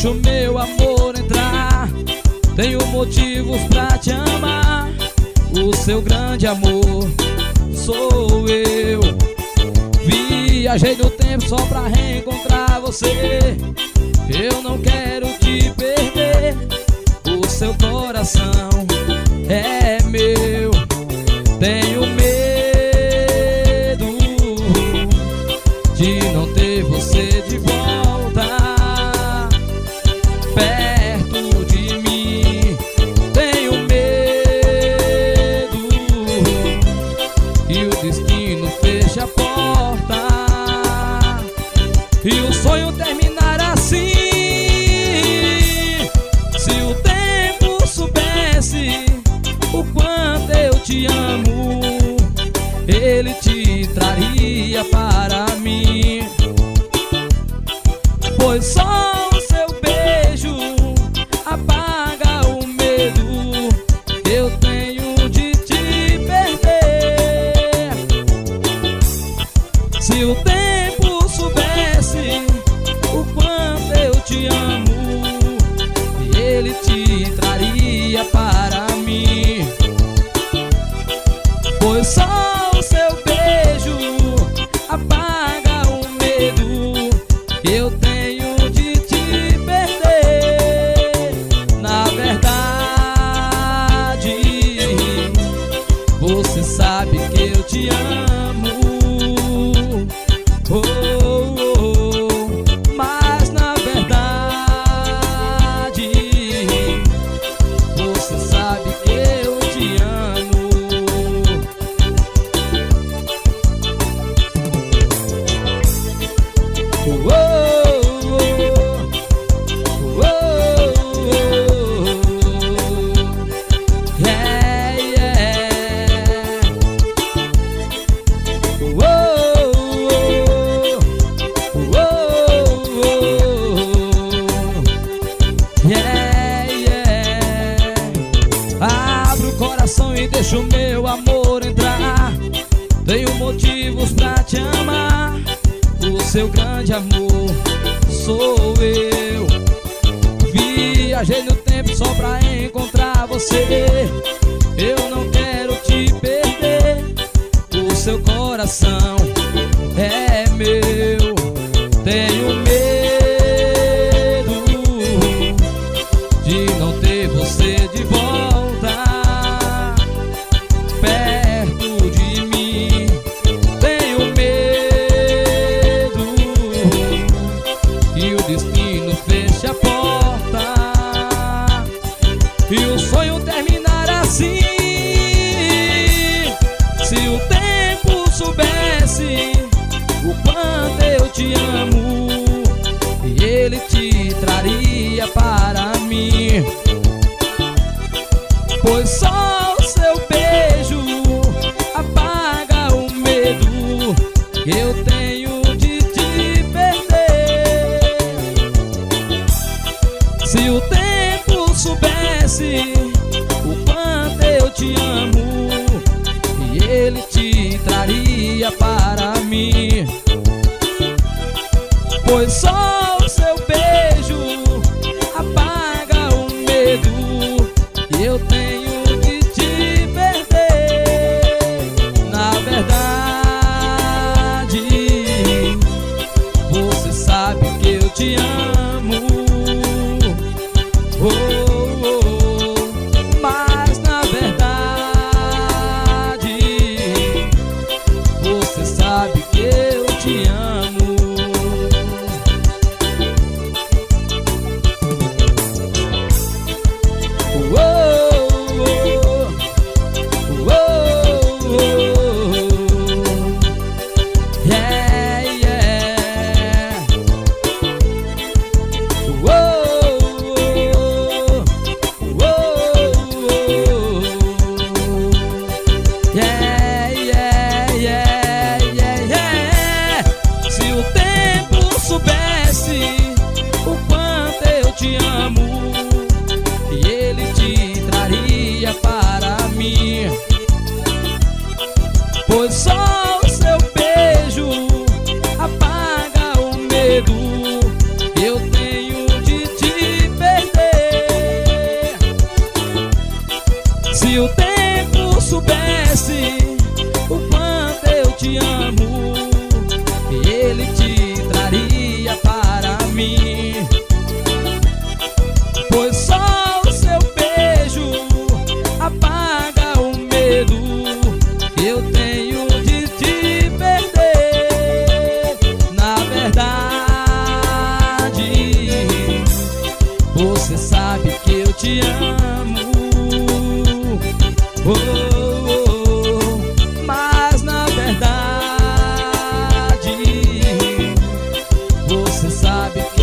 deixa o meu amor entrar. Tenho motivos pra te amar. O seu grande amor sou eu. Viajei no tempo só pra reencontrar você. Eu não quero te perder. O seu coração é meu. Tenho medo de não ter você de volta perto de mim. Tenho medo que o destino feche a porta e o sonho terminar assim. Se o tempo soubesse o quanto eu te amo, ele te traria para mim. Pois só o seu beijo apaga o medo que eu tenho de te perder. Se o tempo soubesse o quanto eu te amo, ele te traria para mim. Pois só o seu beijo apaga o medo que eu tenho de te perder. Na verdade, você sabe que eu te amo. Oh, oh, oh. Mas na verdade, você sabe que eu te amo. Oh, oh, oh, oh, yeah, yeah. Oh, oh, yeah, yeah. Abra o coração e deixa o meu amor entrar. Tenho motivos pra te amar. O seu grande amor sou eu. Viajei no tempo só pra encontrar você. Eu não quero te perder. O seu coração é meu. Tenho medo de não ter você de volta perto de mim. Tenho medo que o destino feche a porta e o sonho terminar assim. Se o tempo soubesse o quanto eu te amo, ele te traria para mim. Pois só o seu beijo apaga o medo que eu tenho de te perder. Se o tempo soubesse o quanto eu te amo, ele te traria para mim. Pois só o seu beijo apaga o medo que eu tenho de te perder. Na verdade, você sabe que eu te amo. Oh, oh, oh. Mas na verdade, você sabe que eu te amo. Oh, oh, oh, oh, yeah, yeah. Oh, oh, yeah, yeah, yeah, yeah, yeah. Se o tempo soubesse o quanto eu te amo, e ele te Se o tempo soubesse o quanto eu te amo, ele te traria para mim. Pois só o seu beijo apaga o medo que eu tenho de te perder. Na verdade, você sabe que eu te amo. Oh, oh, oh. Mas na verdade, você sabe